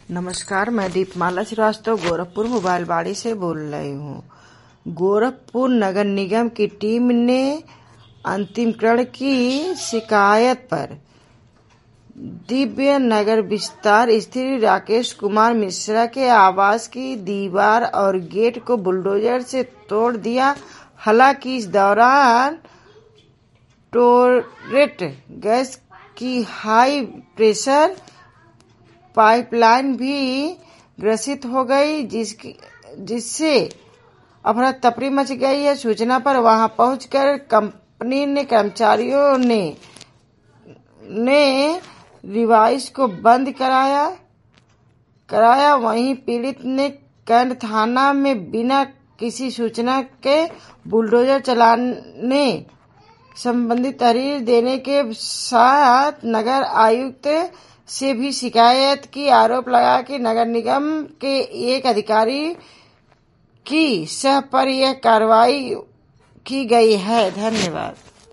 नमस्कार, मैं दीपमाला श्रीवास्तव गोरखपुर मोबाइल बाड़ी से बोल रही हूँ। गोरखपुर नगर निगम की टीम ने अंतिमकरण की शिकायत पर दिव्य नगर विस्तार स्थित राकेश कुमार मिश्रा के आवास की दीवार और गेट को बुलडोजर से तोड़ दिया। हालांकि इस दौरान टोरेट गैस की हाई प्रेशर पाइपलाइन भी ग्रसित हो गई, जिससे अफरा तफरी मच गई है। सूचना पर वहां पहुंचकर कंपनी ने कर्मचारियों ने डिवाइस को बंद कराया। वहीं पीड़ित ने कैंट थाना में बिना किसी सूचना के बुलडोजर चलाने संबंधी तहरीर देने के साथ नगर आयुक्त से भी शिकायत की आरोप लगा कि नगर निगम के एक अधिकारी की सह पर यह कार्रवाई की गई है। धन्यवाद।